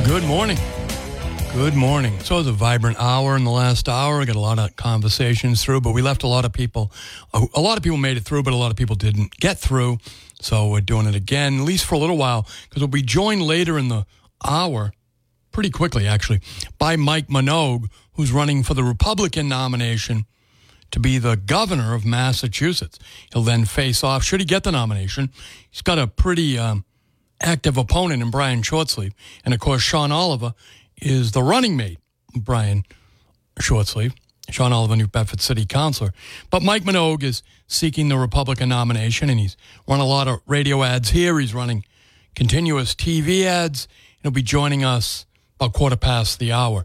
Good morning. Good morning. So it was a vibrant hour in the last hour. We got a lot of conversations through, but we left a lot of people. A lot of people made it through, but a lot of people didn't get through. So we're doing it again, at least for a little while, because we'll be joined later in the hour, pretty quickly actually, by Mike Minogue, who's running for the Republican nomination to be the governor of Massachusetts. He'll then face off, should he get the nomination. He's got a pretty active opponent in Brian Shortsleeve. And, of course, Sean Oliver is the running mate of Brian Shortsleeve. Sean Oliver, New Bedford City Councilor. But Mike Minogue is seeking the Republican nomination, and he's run a lot of radio ads here. He's running continuous TV ads. He'll be joining us about 1:15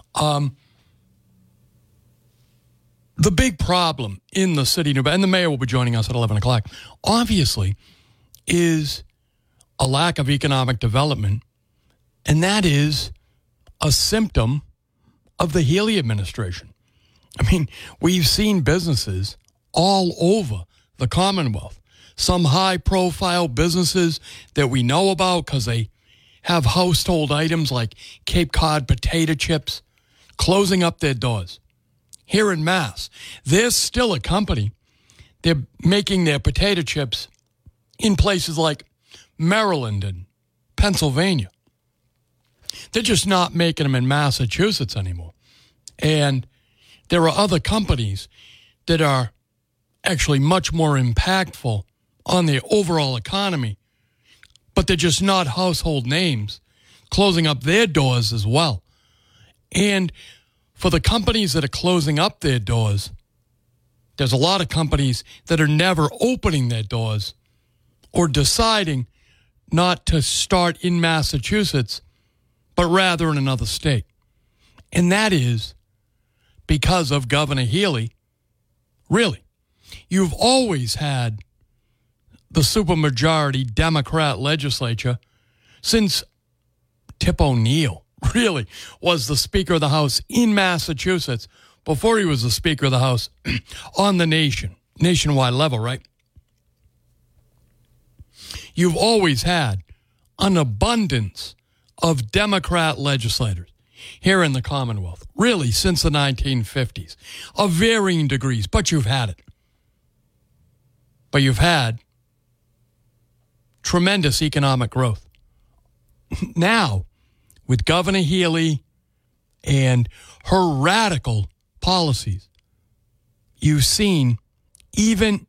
The big problem in the city, and the mayor will be joining us at 11 o'clock, obviously, is a lack of economic development, and that is a symptom of the Healey administration. I mean, we've seen businesses all over the Commonwealth, some high-profile businesses that we know about because they have household items like Cape Cod potato chips closing up their doors. Here in Mass, there's still a company. They're making their potato chips in places like Maryland and Pennsylvania. They're just not making them in Massachusetts anymore. And there are other companies that are actually much more impactful on the overall economy, but they're just not household names, closing up their doors as well. And for the companies that are closing up their doors, there's a lot of companies that are never opening their doors or deciding not to start in Massachusetts, but rather in another state. And that is because of Governor Healey. Really, you've always had the supermajority Democrat legislature since Tip O'Neill really was the Speaker of the House in Massachusetts before he was the Speaker of the House on the nationwide level, right? You've always had an abundance of Democrat legislators here in the Commonwealth, really since the 1950s, of varying degrees, but you've had it. But you've had tremendous economic growth. Now, with Governor Healey and her radical policies, you've seen even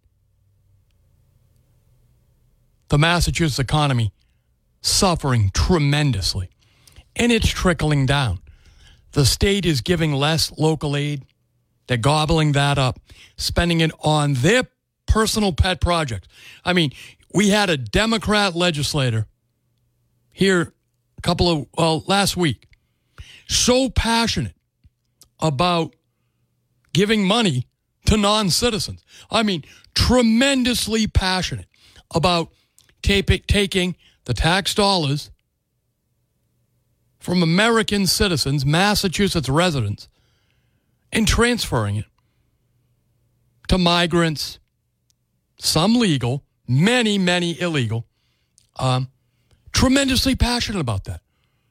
the Massachusetts economy suffering tremendously. And it's trickling down. The state is giving less local aid. They're gobbling that up, spending it on their personal pet projects. I mean, we had a Democrat legislator here last week, so passionate about giving money to non-citizens. I mean, tremendously passionate about taking the tax dollars from American citizens, Massachusetts residents, and transferring it to migrants, some legal, many, many illegal. Tremendously passionate about that.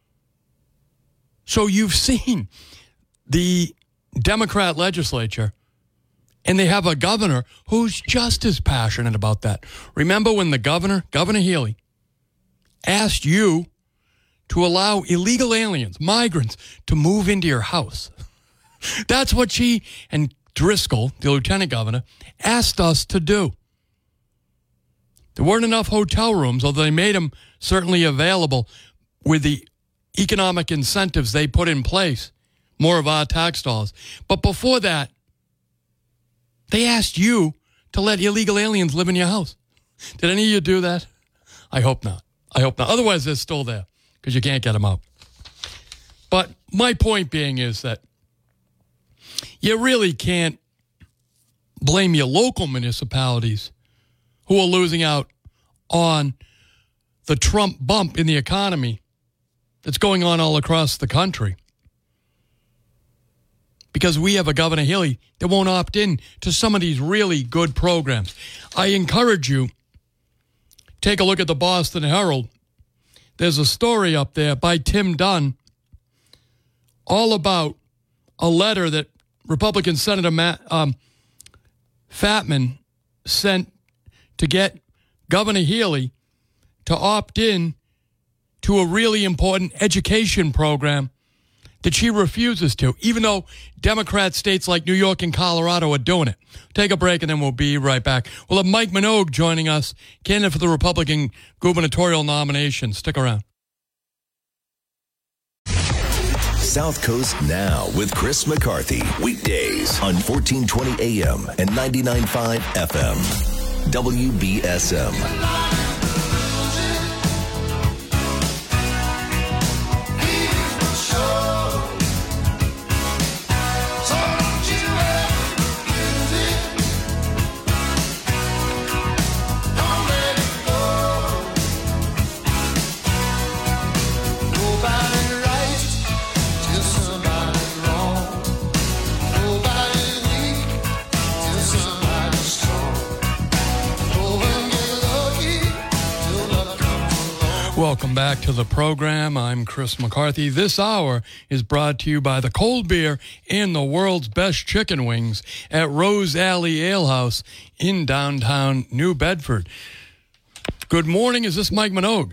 So you've seen the Democrat legislature, and they have a governor who's just as passionate about that. Remember when the Governor Healey, asked you to allow illegal aliens, migrants, to move into your house? That's what she and Driscoll, the lieutenant governor, asked us to do. There weren't enough hotel rooms, although they made them certainly available with the economic incentives they put in place, more of our tax dollars. But before that, they asked you to let illegal aliens live in your house. Did any of you do that? I hope not. Otherwise, they're still there because you can't get them out. But my point being is that you really can't blame your local municipalities who are losing out on the Trump bump in the economy that's going on all across the country. Because we have a Governor Healey that won't opt in to some of these really good programs. I encourage you, take a look at the Boston Herald. there's a story up there by Tim Dunn all about a letter that Republican Senator Fatman sent to get Governor Healey to opt in to a really important education program that she refuses to, even though Democrat states like New York and Colorado are doing it. Take a break, and then we'll be right back. We'll have Mike Minogue joining us, candidate for the Republican gubernatorial nomination. Stick around. South Coast Now with Chris McCarthy. Weekdays on 1420 AM and 99.5 FM. WBSM. Welcome back to the program. I'm Chris McCarthy. This hour is brought to you by the cold beer and the world's best chicken wings at Rose Alley Ale House in downtown New Bedford. Good morning. Is this Mike Minogue?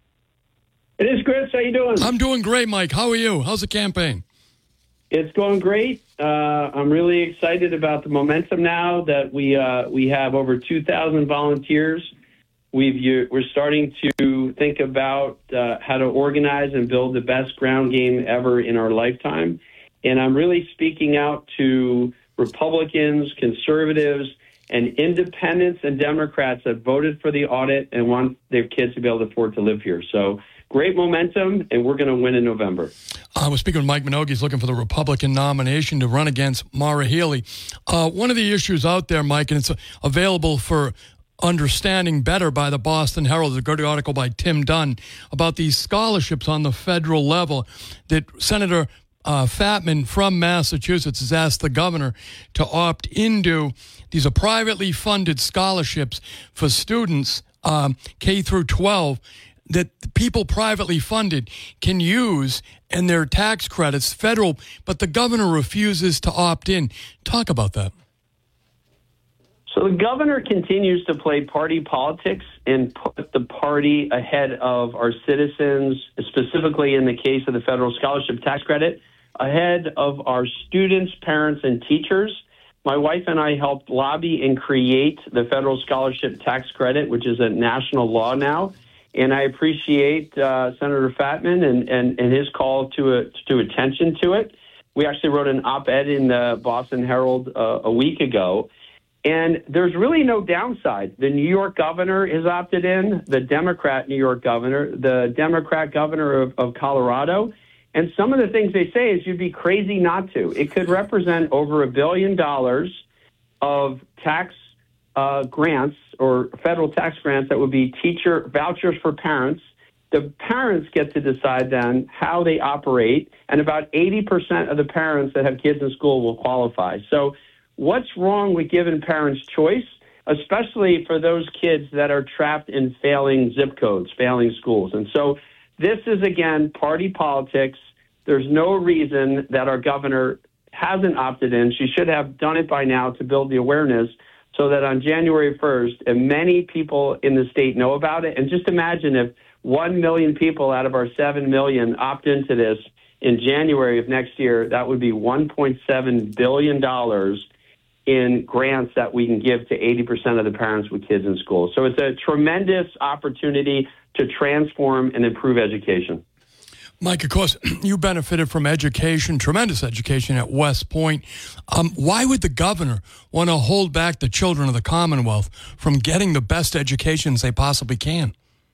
It is, Chris. How you doing? I'm doing great, Mike. How are you? How's the campaign? It's going great. I'm really excited about the momentum now that we have over 2,000 volunteers. We're starting to think about how to organize and build the best ground game ever in our lifetime. And I'm really speaking out to Republicans, conservatives, and independents and Democrats that voted for the audit and want their kids to be able to afford to live here. So great momentum, and we're going to win in November. I was speaking with Mike Minogue. He's looking for the Republican nomination to run against Maura Healey. One of the issues out there, Mike, and it's available for understanding better by the Boston Herald, a good article by Tim Dunn about these scholarships on the federal level that Senator Fatman from Massachusetts has asked the governor to opt into. These are privately funded scholarships for students K through 12 that people privately funded can use, and their tax credits federal, but the governor refuses to opt in. Talk about that. So the governor continues to play party politics and put the party ahead of our citizens, specifically in the case of the federal scholarship tax credit, ahead of our students, parents, and teachers. My wife and I helped lobby and create the federal scholarship tax credit, which is a national law now. And I appreciate Senator Fatman and his call to attention to it. We actually wrote an op-ed in the Boston Herald a week ago. And there's really no downside. The New York governor has opted in, the Democrat New York governor, the Democrat governor of Colorado. And some of the things they say is you'd be crazy not to. It could represent over $1 billion of tax grants or federal tax grants that would be teacher vouchers for parents. The parents get to decide then how they operate, and about 80% of the parents that have kids in school will qualify. So what's wrong with giving parents choice, especially for those kids that are trapped in failing zip codes, failing schools? And so this is, again, party politics. There's no reason that our governor hasn't opted in. She should have done it by now to build the awareness so that on January 1st, and many people in the state know about it. And just imagine if 1 million people out of our 7 million opt into this in January of next year, that would be $1.7 billion in grants that we can give to 80% of the parents with kids in school. So it's a tremendous opportunity to transform and improve education. Mike, of course, you benefited from education, tremendous education at West Point. Why would the governor want to hold back the children of the Commonwealth from getting the best educations they possibly can?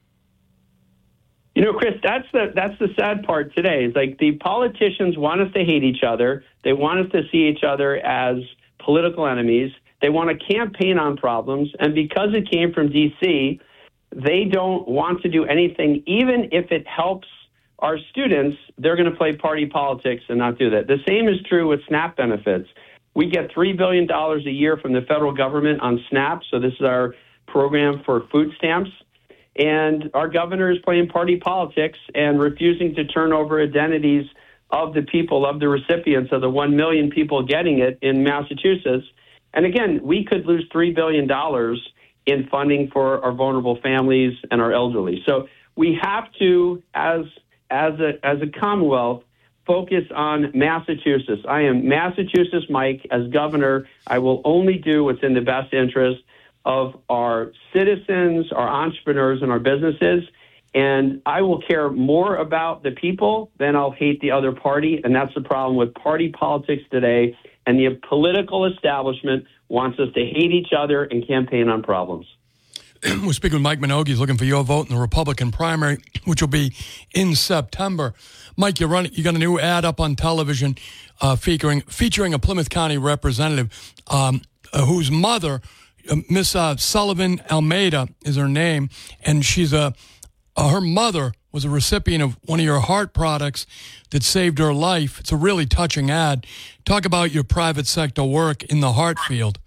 You know, Chris, that's the sad part today. It's like the politicians want us to hate each other. They want us to see each other as political enemies. They want to campaign on problems. And because it came from D.C., they don't want to do anything, even if it helps our students. They're going to play party politics and not do that. The same is true with SNAP benefits. We get $3 billion a year from the federal government on SNAP. So this is our program for food stamps. And our governor is playing party politics and refusing to turn over identities of the people, of the recipients, of the 1 million people getting it in Massachusetts. And again, we could lose $3 billion in funding for our vulnerable families and our elderly. So we have to, as a Commonwealth, focus on Massachusetts. I am Massachusetts Mike. As governor, I will only do what's in the best interest of our citizens, our entrepreneurs, and our businesses. And I will care more about the people than I'll hate the other party. And that's the problem with party politics today. And the political establishment wants us to hate each other and campaign on problems. We're speaking with Mike Minogue. He's looking for your vote in the Republican primary, which will be in September. Mike, you got a new ad up on television featuring a Plymouth County representative whose mother, Miss Sullivan Almeida is her name, and she's her mother was a recipient of one of your heart products that saved her life. It's a really touching ad. Talk about your private sector work in the heart field.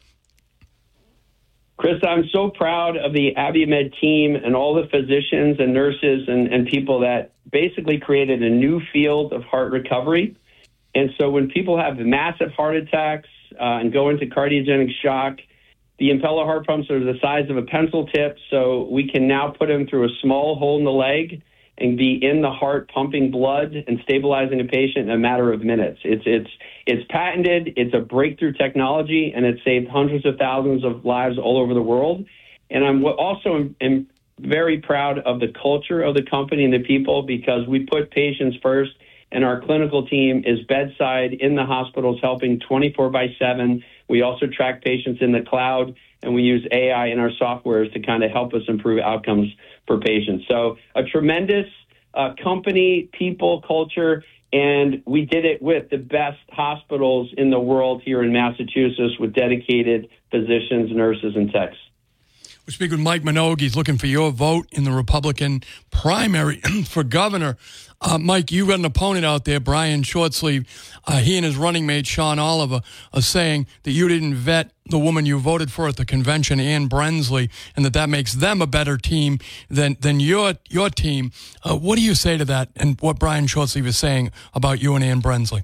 Chris, I'm so proud of the Abiomed team and all the physicians and nurses and people that basically created a new field of heart recovery. And so when people have massive heart attacks and go into cardiogenic shock, the Impella heart pumps are the size of a pencil tip, so we can now put them through a small hole in the leg and be in the heart pumping blood and stabilizing a patient in a matter of minutes. It's patented, it's a breakthrough technology, and it saved hundreds of thousands of lives all over the world. And I'm also am very proud of the culture of the company and the people, because we put patients first, and our clinical team is bedside in the hospitals helping 24/7. We also track patients in the cloud, and we use AI in our softwares to kind of help us improve outcomes for patients. So a tremendous company, people, culture, and we did it with the best hospitals in the world here in Massachusetts with dedicated physicians, nurses, and techs. We're speaking with Mike Minogue. He's looking for your vote in the Republican primary for governor. Mike, you got an opponent out there, Brian Shortsleeve. He and his running mate, Sean Oliver, are saying that you didn't vet the woman you voted for at the convention, Ann Brensley, and that makes them a better team than your team. What do you say to that and what Brian Shortsleeve is saying about you and Ann Brensley?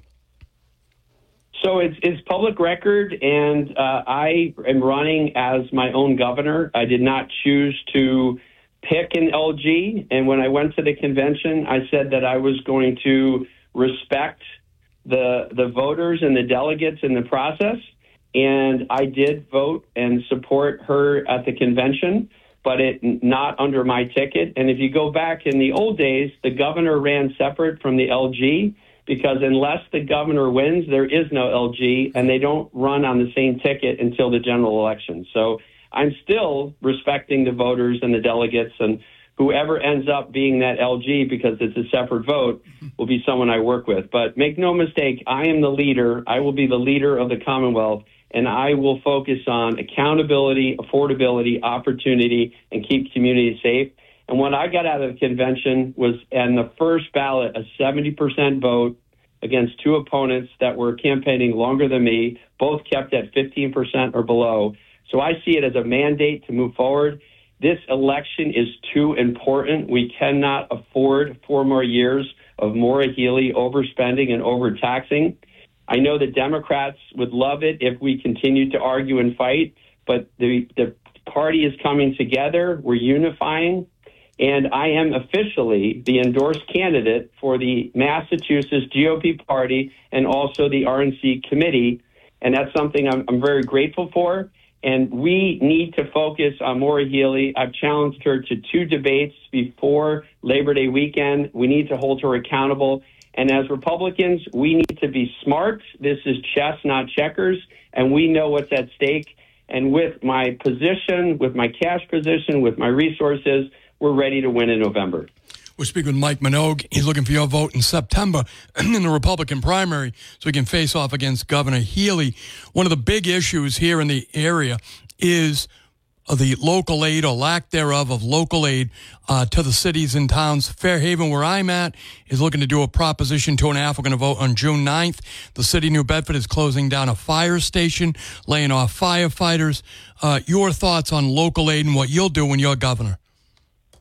So it's public record, and I am running as my own governor. I did not choose to pick an LG, and when I went to the convention, I said that I was going to respect the voters and the delegates in the process, and I did vote and support her at the convention, but not under my ticket. And if you go back in the old days, the governor ran separate from the LG, because unless the governor wins, there is no LG, and they don't run on the same ticket until the general election. So I'm still respecting the voters and the delegates, and whoever ends up being that LG, because it's a separate vote, will be someone I work with. But make no mistake, I am the leader. I will be the leader of the Commonwealth, and I will focus on accountability, affordability, opportunity, and keep communities safe. And what I got out of the convention was, in the first ballot, a 70% vote against two opponents that were campaigning longer than me, both kept at 15% or below. So I see it as a mandate to move forward. This election is too important. We cannot afford 4 more years of Maura Healey overspending and overtaxing. I know the Democrats would love it if we continued to argue and fight, but the party is coming together. We're unifying. And I am officially the endorsed candidate for the Massachusetts GOP party and also the RNC committee. And that's something I'm very grateful for. And we need to focus on Maura Healey. I've challenged her to 2 debates before Labor Day weekend. We need to hold her accountable. And as Republicans, we need to be smart. This is chess, not checkers. And we know what's at stake. And with my position, with my cash position, with my resources, we're ready to win in November. We're speaking with Mike Minogue. He's looking for your vote in September in the Republican primary so he can face off against Governor Healey. One of the big issues here in the area is the local aid or lack thereof of local aid to the cities and towns. Fairhaven, where I'm at, is looking to do a Proposition 2.5. We're going to vote on June 9th. The city of New Bedford is closing down a fire station, laying off firefighters. Your thoughts on local aid and what you'll do when you're governor?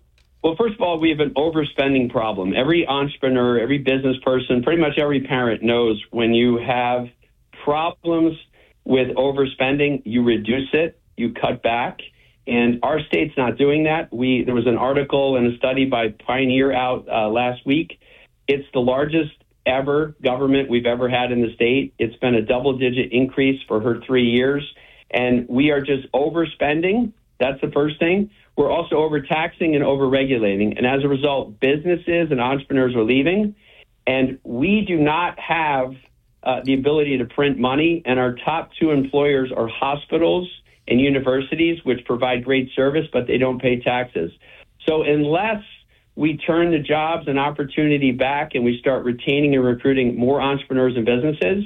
Well, first of all, we have an overspending problem. Every entrepreneur, every business person, pretty much every parent knows when you have problems with overspending, you reduce it, you cut back. And our state's not doing that. There was an article and a study by Pioneer out last week. It's the largest ever government we've ever had in the state. It's been a double-digit increase for her 3 years. And we are just overspending. That's the first thing. We're also overtaxing and overregulating. And as a result, businesses and entrepreneurs are leaving. And we do not have the ability to print money. And our top two employers are hospitals and universities, which provide great service, but they don't pay taxes. So unless we turn the jobs and opportunity back and we start retaining and recruiting more entrepreneurs and businesses,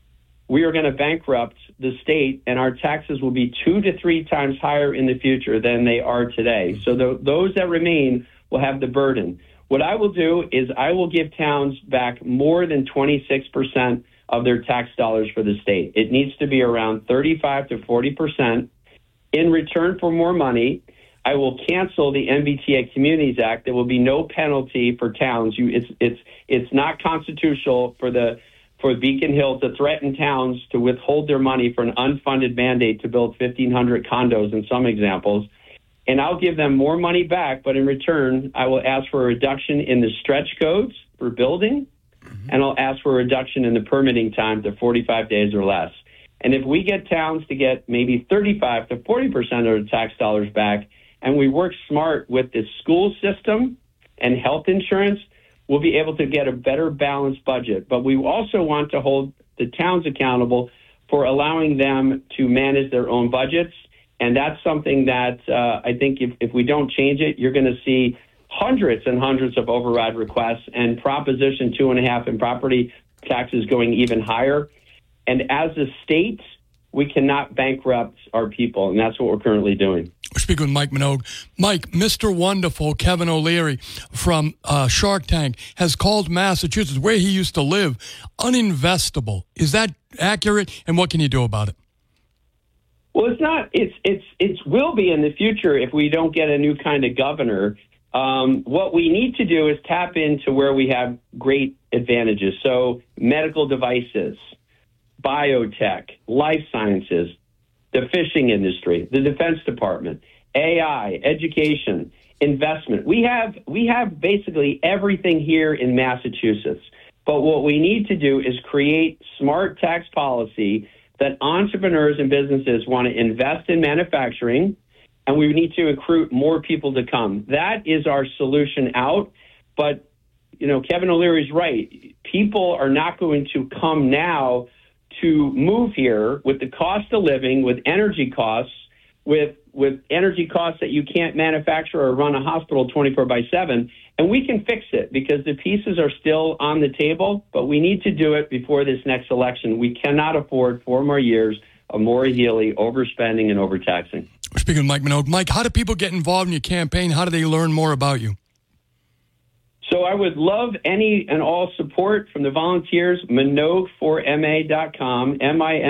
we are going to bankrupt the state, and our taxes will be 2 to 3 times higher in the future than they are today. So those that remain will have the burden. What I will do is I will give towns back more than 26% of their tax dollars for the state. It needs to be around 35 to 40%. In return for more money, I will cancel the MBTA Communities Act. There will be no penalty for towns. It's not constitutional for Beacon Hill to threaten towns to withhold their money for an unfunded mandate to build 1,500 condos in some examples. And I'll give them more money back, but in return, I will ask for a reduction in the stretch codes for building, and I'll ask for a reduction in the permitting time to 45 days or less. And if we get towns to get maybe 35 to 40% of the tax dollars back, and we work smart with the school system and health insurance, we'll be able to get a better balanced budget. But we also want to hold the towns accountable for allowing them to manage their own budgets. And that's something that I think if we don't change it, you're going to see hundreds and hundreds of override requests and Proposition 2.5 and property taxes going even higher. And as a state, we cannot bankrupt our people, and that's what we're currently doing. We're speaking with Mike Minogue. Mike, Mr. Wonderful, Kevin O'Leary from Shark Tank, has called Massachusetts, where he used to live, uninvestable. Is that accurate, and what can you do about it? Well, it's not. It will be in the future if we don't get a new kind of governor. What we need to do is tap into where we have great advantages. So medical devices, biotech, life sciences, the fishing industry, the Defense Department, AI, education, investment. We have basically everything here in Massachusetts. But what we need to do is create smart tax policy that entrepreneurs and businesses want to invest in manufacturing, and we need to recruit more people to come. That is our solution out. But, Kevin O'Leary's right. People are not going to come now to move here with the cost of living, with energy costs, with energy costs that you can't manufacture or run a hospital 24/7. And we can fix it because the pieces are still on the table, but we need to do it before this next election. We cannot afford 4 more years of Maura Healey overspending and overtaxing. We're speaking with Mike Minogue. Mike, how do people get involved in your campaign? How do they learn more about you? So I would love any and all support from the volunteers, Minogue4MA.com,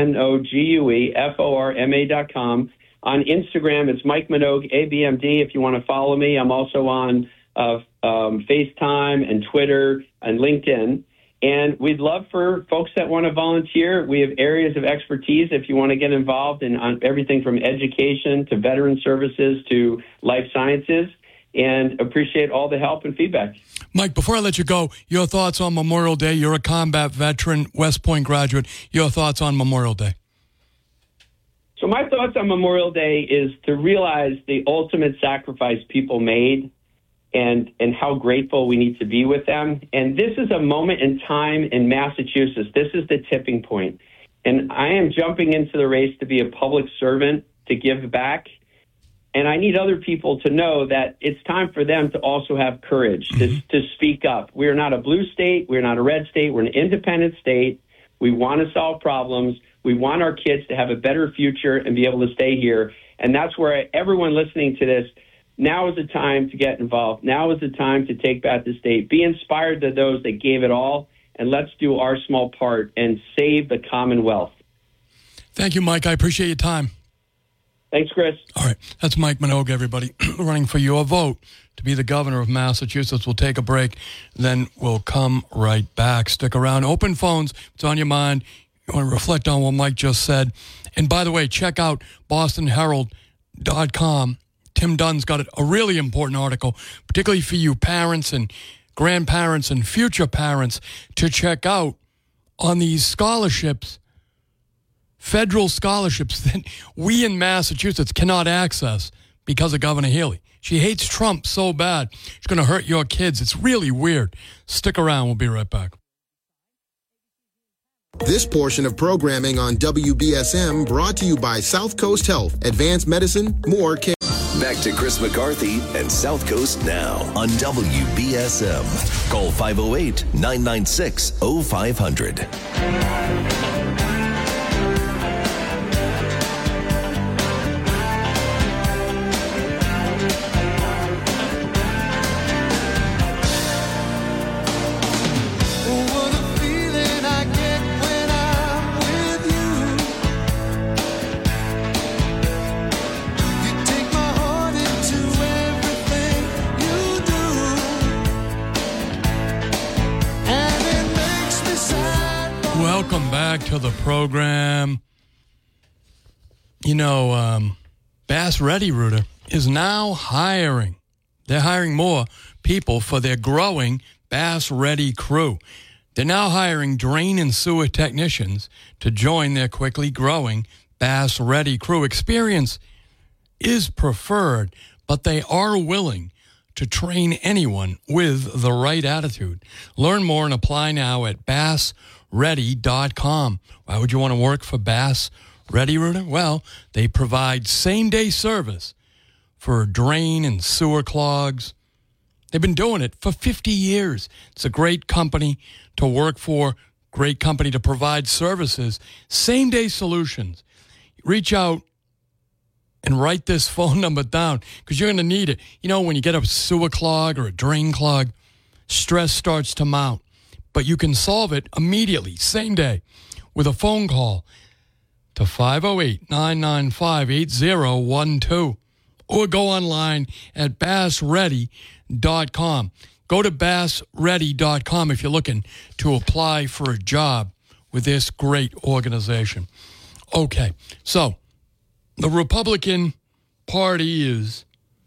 MINOGUEFORMA.com. On Instagram, it's Mike Minogue, ABMD, if you want to follow me. I'm also on FaceTime and Twitter and LinkedIn. And we'd love for folks that want to volunteer. We have areas of expertise if you want to get involved in on everything from education to veteran services to life sciences, and appreciate all the help and feedback. Mike, before I let you go, your thoughts on Memorial Day. You're a combat veteran, West Point graduate. Your thoughts on Memorial Day. So my thoughts on Memorial Day is to realize the ultimate sacrifice people made and how grateful we need to be with them. And this is a moment in time in Massachusetts. This is the tipping point. And I am jumping into the race to be a public servant, to give back. And I need other people to know that it's time for them to also have courage to speak up. We are not a blue state. We're not a red state. We're an independent state. We want to solve problems. We want our kids to have a better future and be able to stay here. And that's where everyone listening to this, now is the time to get involved. Now is the time to take back the state. Be inspired to those that gave it all, and let's do our small part and save the Commonwealth. Thank you, Mike. I appreciate your time. Thanks, Chris. All right. That's Mike Minogue, everybody, running for your vote to be the governor of Massachusetts. We'll take a break, then we'll come right back. Stick around. Open phones. It's on your mind. You want to reflect on what Mike just said. And by the way, check out BostonHerald.com. Tim Dunn's got a really important article, particularly for you parents and grandparents and future parents, to check out on these scholarships, federal scholarships that we in Massachusetts cannot access because of Governor Healey. She hates Trump so bad, it's going to hurt your kids. It's really weird. Stick around. We'll be right back. This portion of programming on WBSM brought to you by South Coast Health. Advanced medicine, more care. Back to Chris McCarthy and South Coast Now on WBSM. Call 508-996-0500. Welcome back to the program. You know, Bass Ready Rooter is now hiring. They're hiring more people for their growing Bass Ready crew. They're now hiring drain and sewer technicians to join their quickly growing Bass Ready crew. Experience is preferred, but they are willing to train anyone with the right attitude. Learn more and apply now at BassReady.com. Why would you want to work for Bass Ready Rooter? Well, they provide same-day service for drain and sewer clogs. They've been doing it for 50 years. It's a great company to work for, great company to provide services, same-day solutions. Reach out and write this phone number down because you're going to need it. You know, when you get a sewer clog or a drain clog, stress starts to mount. But you can solve it immediately, same day, with a phone call to 508-995-8012 or go online at bassready.com. Go to bassready.com if you're looking to apply for a job with this great organization. Okay, so the Republican Party is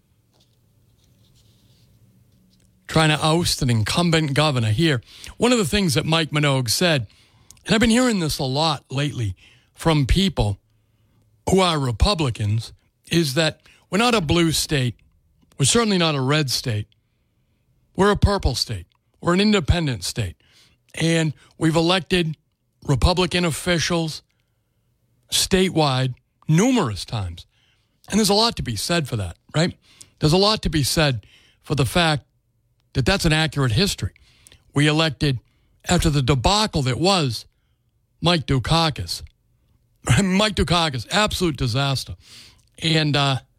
trying to oust an incumbent governor here. One of the things that Mike Minogue said, and I've been hearing this a lot lately from people who are Republicans, is that we're not a blue state. We're certainly not a red state. We're a purple state. We're an independent state. And we've elected Republican officials statewide numerous times. And there's a lot to be said for that, right? There's a lot to be said for the fact that that's an accurate history. We elected, after the debacle that was Mike Dukakis. Mike Dukakis, absolute disaster. And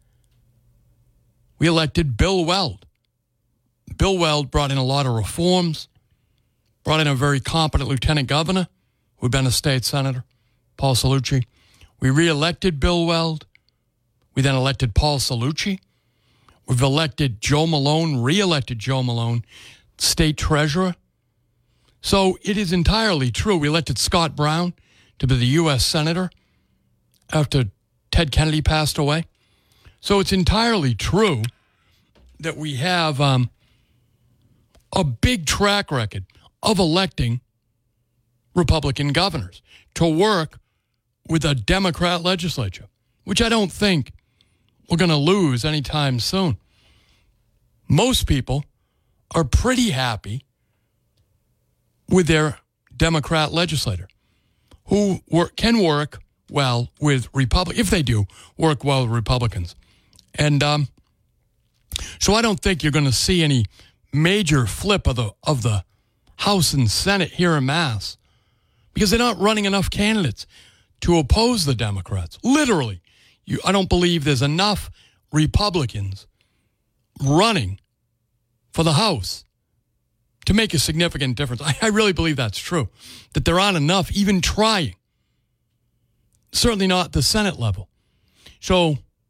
we elected Bill Weld. Bill Weld brought in a lot of reforms, brought in a very competent lieutenant governor who had been a state senator, Paul Cellucci. We re-elected Bill Weld. We then elected Paul Cellucci. We've elected Joe Malone, re-elected Joe Malone, state treasurer. So it is entirely true. We elected Scott Brown to be the U.S. senator after Ted Kennedy passed away. So it's entirely true that we have a big track record of electing Republican governors to work with a Democrat legislature, which I don't think we're going to lose anytime soon. Most people are pretty happy with their Democrat legislator who can work well with Republicans, if they do work well with Republicans. And so I don't think you're going to see any major flip of the House and Senate here in Mass because they're not running enough candidates to oppose the Democrats. Literally, I don't believe there's enough Republicans running for the House to make a significant difference. I really believe that's true, that there aren't enough even trying. Certainly not at the Senate level. So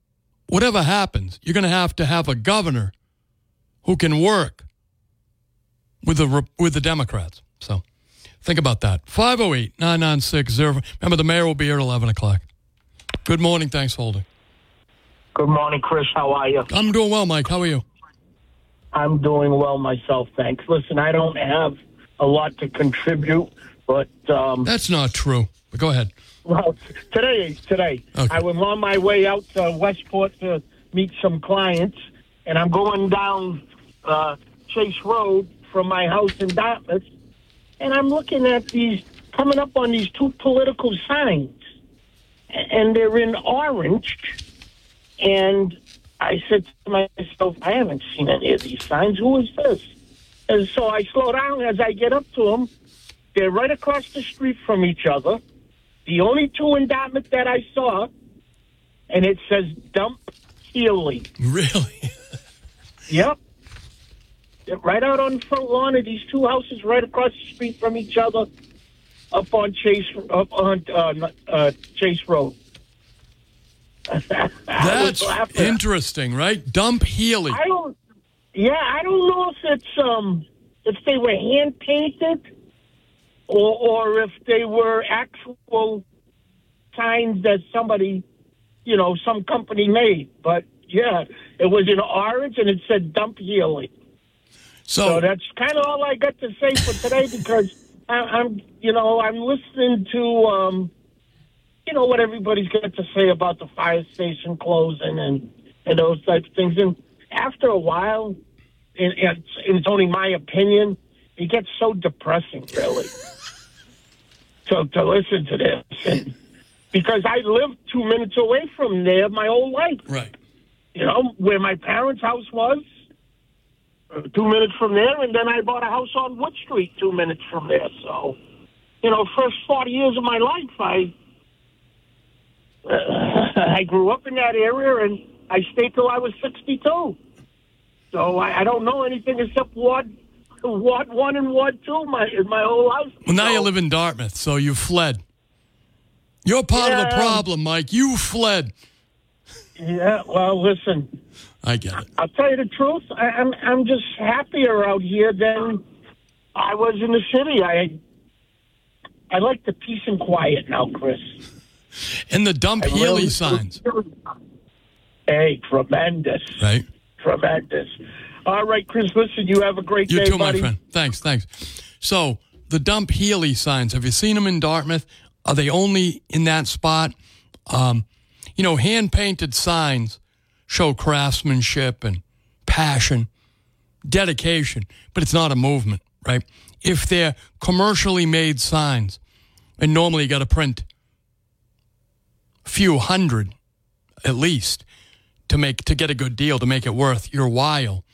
whatever happens, you're going to have a governor who can work with the Democrats. So think about that. 508-996-0. Remember, the mayor will be here at 11 o'clock. Good morning. Thanks for holding. Good morning, Chris. How are you? I'm doing well, Mike. How are you? I'm doing well myself, thanks. Listen, I don't have a lot to contribute, but... That's not true. But go ahead. Well, today. Okay. I was on my way out to Westport to meet some clients, and I'm going down Chase Road from my house in Dartmouth, and I'm looking at coming up on these two political signs, and they're in orange, and I said to myself, I haven't seen any of these signs. Who is this? And so I slow down as I get up to them. They're right across the street from each other. The only two in Dartmouth that I saw, and it says Dump Healy. Really? Yep. They're right out on the front lawn of these two houses right across the street from each other up on Chase Road. That's interesting, right? Dump Healy. I don't know if it's if they were hand painted or if they were actual signs that somebody, some company made. But yeah, it was in orange and it said Dump Healy. So that's kind of all I got to say for today because I'm listening to what everybody's got to say about the fire station closing and those types of things. And after a while, and it's only my opinion, it gets so depressing, really, to listen to this. And because I lived 2 minutes away from there my whole life. Right. Where my parents' house was, 2 minutes from there, and then I bought a house on Wood Street 2 minutes from there. So, first 40 years of my life, I grew up in that area, and I stayed till I was 62. So I don't know anything except Ward 1 and Ward 2 my whole life. Well, now you live in Dartmouth, so you fled. You're part of the problem, Mike. You fled. Yeah, well, listen. I get it. I'll tell you the truth. I'm just happier out here than I was in the city. I like the peace and quiet now, Chris. And the Dump Healy signs. Hey, tremendous. Right. Tremendous. All right, Chris, listen, you have a great day, buddy. You too, buddy. my friend. Thanks. So, the Dump Healy signs, have you seen them in Dartmouth? Are they only in that spot? Hand-painted signs show craftsmanship and passion, dedication, but it's not a movement, right? If they're commercially made signs, and normally you got to print a few hundred at least to get a good deal, to make it worth your while,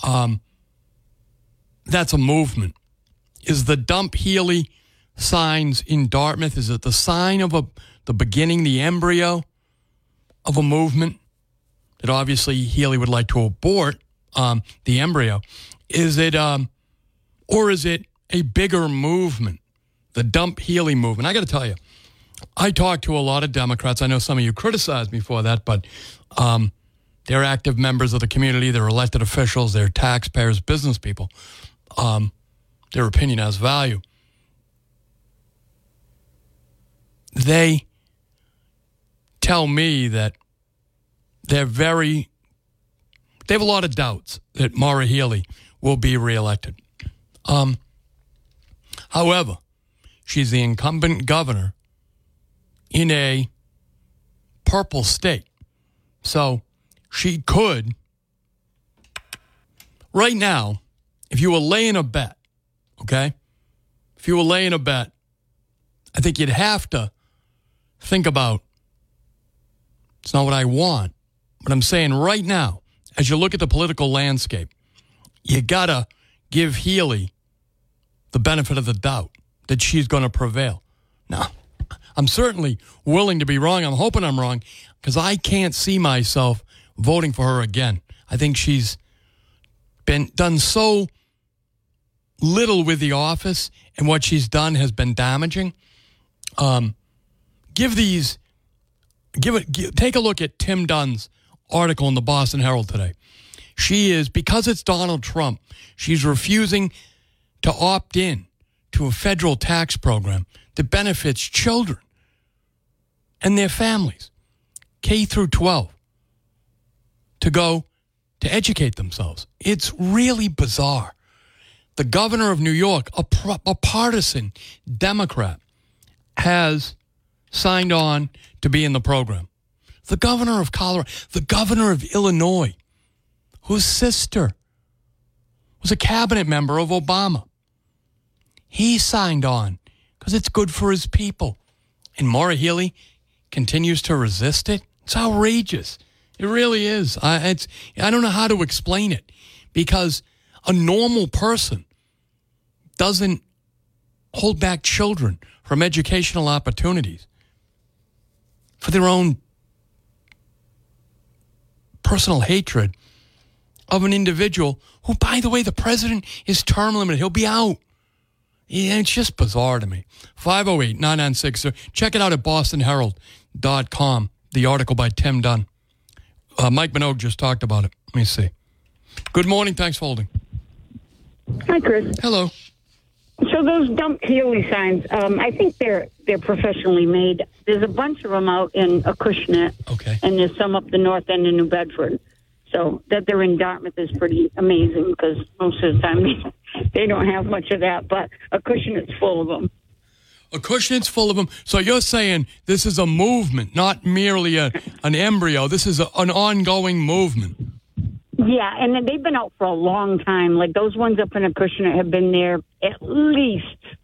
that's a movement. Is the Dump Healy signs in Dartmouth, is it the sign of the beginning, the embryo of a movement that obviously Healy would like to abort, the embryo? Is it, or is it a bigger movement, the Dump Healy movement? I got to tell you, I talk to a lot of Democrats. I know some of you criticized me for that, but they're active members of the community. They're elected officials. They're taxpayers, business people. Their opinion has value. They tell me that they have a lot of doubts that Maura Healey will be reelected. However, she's the incumbent governor in a purple state. So she could, right now, if you were laying a bet, okay? If you were laying a bet, I think you'd have to think about, it's not what I want, but I'm saying right now, as you look at the political landscape, you got to give Healey the benefit of the doubt that she's going to prevail. Now, I'm certainly willing to be wrong. I'm hoping I'm wrong because I can't see myself voting for her again. I think she's been done so little with the office, and what she's done has been damaging. Take a look at Tim Dunn's article in the Boston Herald today. She is, because it's Donald Trump, she's refusing to opt in to a federal tax program that benefits children and their families, K through 12, to go to educate themselves. It's really bizarre. The governor of New York, a partisan Democrat, has signed on to be in the program. The governor of Colorado, the governor of Illinois, whose sister was a cabinet member of Obama, he signed on because it's good for his people. And Maura Healey continues to resist it. It's outrageous. It really is. I don't know how to explain it, because a normal person doesn't hold back children from educational opportunities for their own personal hatred of an individual who, by the way, the president is term limited. He'll be out. Yeah, it's just bizarre to me. 508-996. Check it out at bostonherald.com, the article by Tim Dunn. Mike Minogue just talked about it. Let me see. Good morning. Thanks for holding. Hi, Chris. Hello. So those dump Healy signs, I think they're professionally made. There's a bunch of them out in Acushnet, okay, and there's some up the north end of New Bedford. So that they're in Dartmouth is pretty amazing, because most of the time they don't have much of that. But Acushnet's full of them. Acushnet's full of them. So you're saying this is a movement, not merely an embryo. This is an ongoing movement. Yeah, and then they've been out for a long time. Like those ones up in Acushnet have been there at least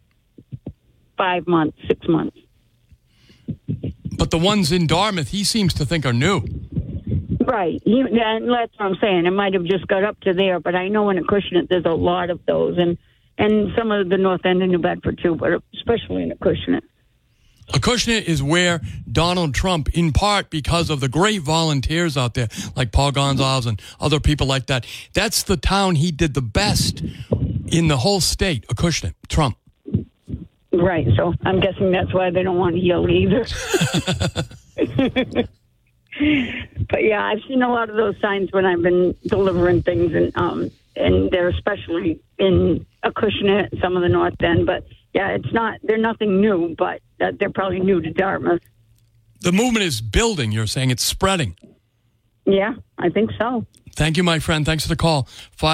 5 months, 6 months. But the ones in Dartmouth, he seems to think are new. Right. And that's what I'm saying. It might have just got up to there, but I know in Acushnet there's a lot of those, and some of the north end of New Bedford too, but especially in Acushnet. Acushnet is where Donald Trump, in part because of the great volunteers out there, like Paul Gonzalez and other people like that, that's the town he did the best in the whole state, Acushnet, Trump. Right, so I'm guessing that's why they don't want to heal either. But yeah, I've seen a lot of those signs when I've been delivering things, and they're especially in Acushnet, some of the north end, but yeah, they're nothing new, but they're probably new to Dartmouth. The movement is building, you're saying. It's spreading. Yeah, I think so. Thank you, my friend. Thanks for the call.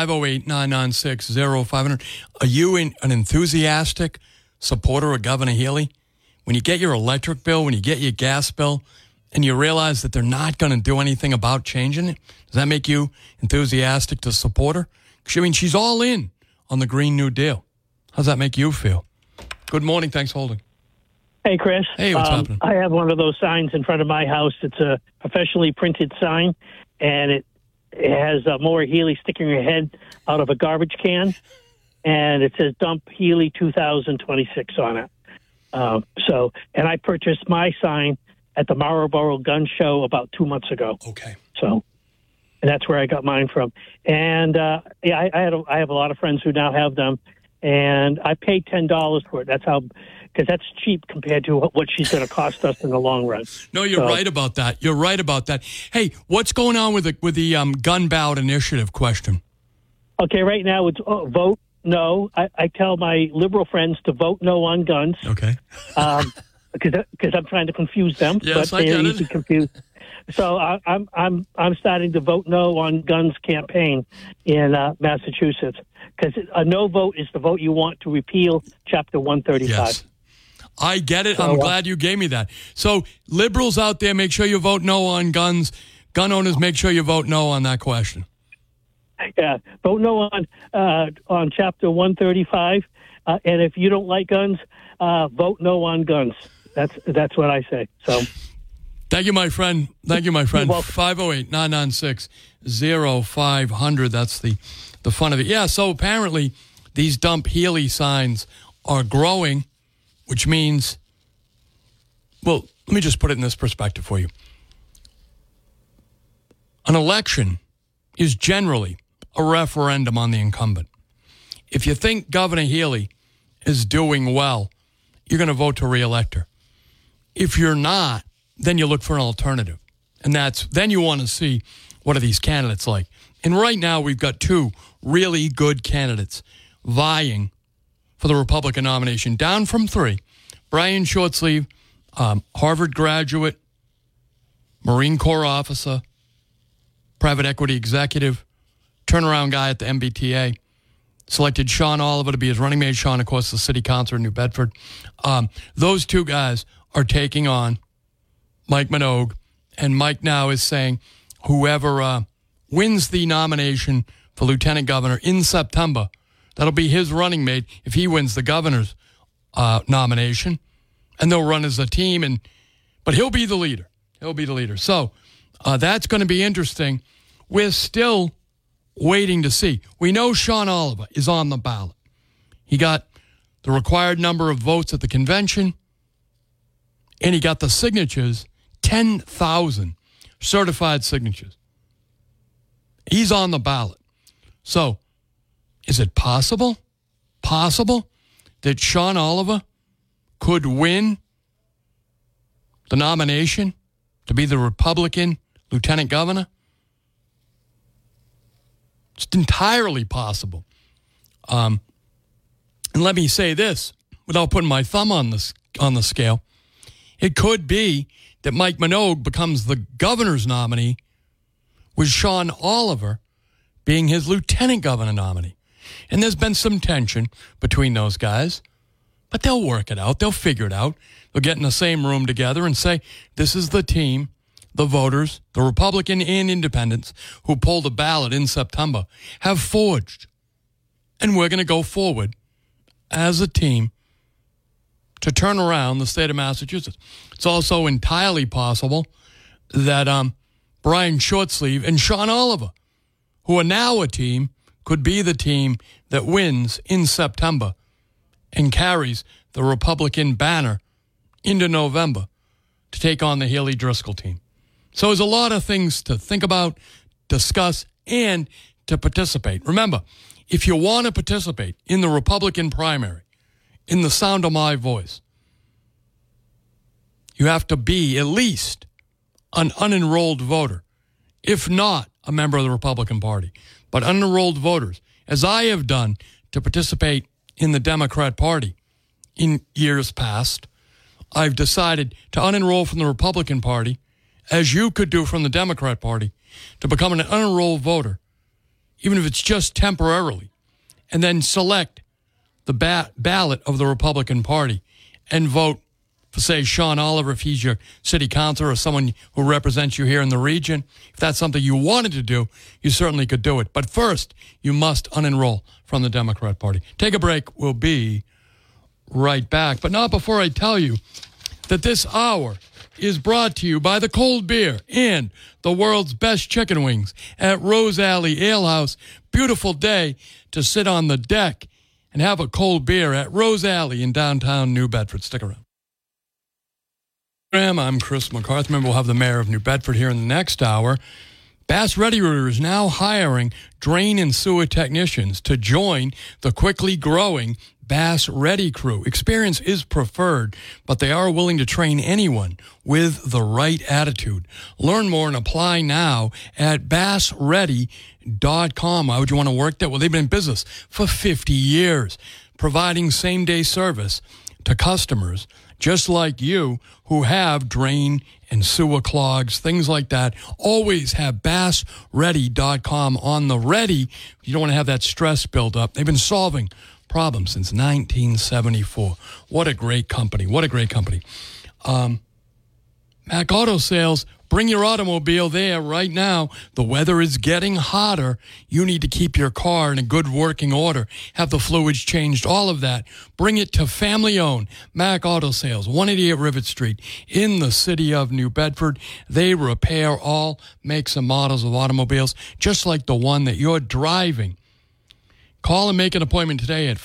508-996-0500. Are you an enthusiastic supporter of Governor Healey? When you get your electric bill, when you get your gas bill, and you realize that they're not going to do anything about changing it, does that make you enthusiastic to support her? I mean, she's all in on the Green New Deal. How's that make you feel? Good morning. Thanks for holding. Hey, Chris. Hey, what's happening? I have one of those signs in front of my house. It's a professionally printed sign, and it has Maura Healey sticking her head out of a garbage can, and it says "Dump Healey 2026" on it. And I purchased my sign at the Marlboro Gun Show about 2 months ago. Okay. So, and that's where I got mine from. And I have a lot of friends who now have them, and I paid $10 for it. Because that's cheap compared to what she's going to cost us in the long run. No, you're right about that. You're right about that. Hey, what's going on with the gun ballot initiative question? Okay, right now it's vote no. I tell my liberal friends to vote no on guns. Okay. Because I'm trying to confuse them, yes, but they're easily confused. So I'm starting to vote no on guns campaign in Massachusetts, because a no vote is the vote you want to repeal Chapter 135. Yes. I get it. I'm glad you gave me that. So liberals out there, make sure you vote no on guns. Gun owners, make sure you vote no on that question. Yeah, vote no on Chapter 135, and if you don't like guns, vote no on guns. That's what I say. So, thank you, my friend. Thank you, my friend. You're welcome. 508-996-0500. That's the fun of it. Yeah. So apparently, these Dump Healey signs are growing, which means, well, let me just put it in this perspective for you. An election is generally a referendum on the incumbent. If you think Governor Healey is doing well, you're going to vote to reelect her. If you're not, then you look for an alternative. And then you want to see what are these candidates like. And right now we've got two really good candidates vying for the Republican nomination, down from three. Brian Shortsleeve, Harvard graduate, Marine Corps officer, private equity executive, turnaround guy at the MBTA, selected Sean Oliver to be his running mate. Sean, of course, the city councilor in New Bedford. Those two guys are taking on Mike Minogue, and Mike now is saying whoever wins the nomination for lieutenant governor in September, that'll be his running mate if he wins the governor's nomination, and they'll run as a team. But he'll be the leader. He'll be the leader. So that's going to be interesting. We're still waiting to see. We know Sean Oliver is on the ballot. He got the required number of votes at the convention, and he got the signatures, 10,000 certified signatures. He's on the ballot. So is it possible that Sean Oliver could win the nomination to be the Republican lieutenant governor? It's entirely possible. And let me say this, without putting my thumb on the scale, it could be that Mike Minogue becomes the governor's nominee, with Sean Oliver being his lieutenant governor nominee. And there's been some tension between those guys, but they'll work it out. They'll figure it out. They'll get in the same room together and say, this is the team, the voters, the Republican and independents who pulled the ballot in September, have forged. And we're going to go forward as a team to turn around the state of Massachusetts. It's also entirely possible that Brian Shortsleeve and Sean Oliver, who are now a team, could be the team that wins in September and carries the Republican banner into November to take on the Haley Driscoll team. So there's a lot of things to think about, discuss, and to participate. Remember, if you want to participate in the Republican primary, in the sound of my voice, you have to be at least an unenrolled voter, if not a member of the Republican Party. But unenrolled voters, as I have done to participate in the Democrat Party in years past, I've decided to unenroll from the Republican Party, as you could do from the Democrat Party, to become an unenrolled voter, even if it's just temporarily, and then select the ballot of the Republican Party and vote for, say, Sean Oliver, if he's your city councilor or someone who represents you here in the region. If that's something you wanted to do, you certainly could do it. But first, you must unenroll from the Democrat Party. Take a break. We'll be right back. But not before I tell you that this hour is brought to you by the cold beer and the world's best chicken wings at Rose Alley Ale House. Beautiful day to sit on the deck and have a cold beer at Rose Alley in downtown New Bedford. Stick around. I'm Chris McCarthy. Remember, we'll have the mayor of New Bedford here in the next hour. Bass Ready Rooter is now hiring drain and sewer technicians to join the quickly growing Bass Ready crew. Experience is preferred, but they are willing to train anyone with the right attitude. Learn more and apply now at bassready.com. Why would you want to work there? Well, they've been in business for 50 years, providing same-day service to customers just like you who have drain and sewer clogs, things like that. Always have bassready.com on the ready. You don't want to have that stress build up. They've been solving problems since 1974. What a great company. What a great company. Mac Auto Sales, bring your automobile there right now. The weather is getting hotter. You need to keep your car in a good working order, have the fluids changed, all of that. Bring it to family-owned Mac Auto Sales, 188 Rivet Street in the city of New Bedford. They repair all makes and models of automobiles, just like the one that you're driving. Call and make an appointment today at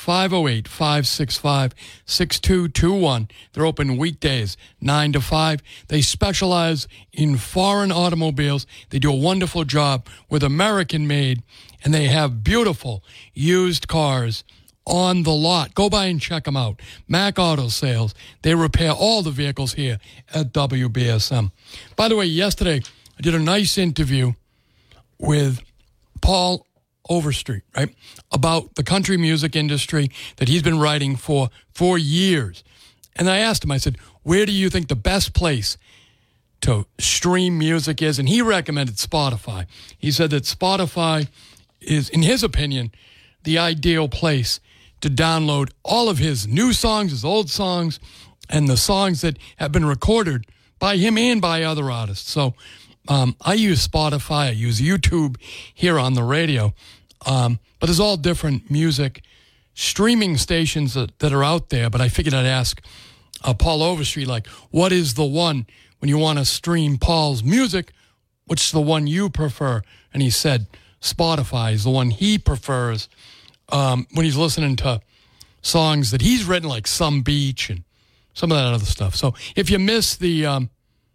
508-565-6221. They're open weekdays, 9 to 5. They specialize in foreign automobiles. They do a wonderful job with American-made, and they have beautiful used cars on the lot. Go by and check them out. Mac Auto Sales. They repair all the vehicles here at WBSM. By the way, yesterday I did a nice interview with Paul Overstreet, right, about the country music industry that he's been writing for years. And I asked him, I said, where do you think the best place to stream music is? And he recommended Spotify. He said that Spotify is, in his opinion, the ideal place to download all of his new songs, his old songs, and the songs that have been recorded by him and by other artists. So I use Spotify. I use YouTube here on the radio. But there's all different music streaming stations that are out there. But I figured I'd ask Paul Overstreet, like, what is the one when you want to stream Paul's music, which is the one you prefer? And he said Spotify is the one he prefers when he's listening to songs that he's written, like Some Beach and some of that other stuff. So if you missed the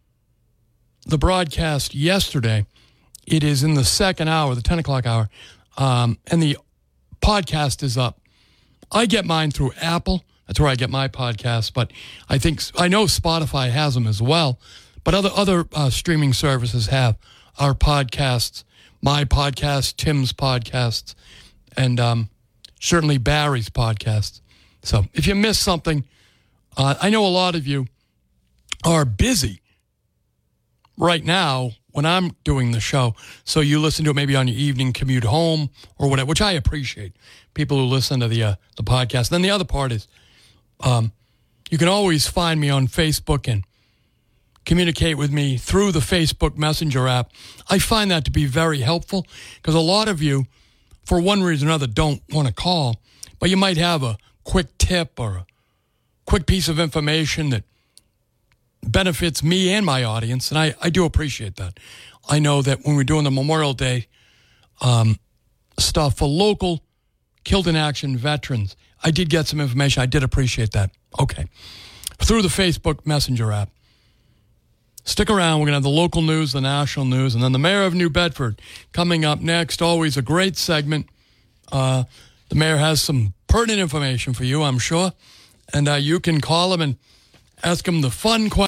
broadcast yesterday, it is in the second hour, the 10 o'clock hour, and the podcast is up. I get mine through Apple. That's where I get my podcasts, but I know Spotify has them as well, but other streaming services have our podcasts, my podcast, Tim's podcasts, and certainly Barry's podcasts. So if you missed something, I know a lot of you are busy right now when I'm doing the show, so you listen to it maybe on your evening commute home or whatever, which I appreciate, people who listen to the podcast. Then the other part is you can always find me on Facebook and communicate with me through the Facebook Messenger app. I find that to be very helpful because a lot of you, for one reason or another, don't want to call, but you might have a quick tip or a quick piece of information that benefits me and my audience, and I do appreciate that. I know that when we're doing the Memorial Day stuff for local killed in action veterans, I did get some information. I did appreciate that. Okay. Through the Facebook Messenger app. Stick around. We're going to have the local news, the national news, and then the mayor of New Bedford coming up next. Always a great segment. The mayor has some pertinent information for you, I'm sure. And you can call him and ask him the fun questions.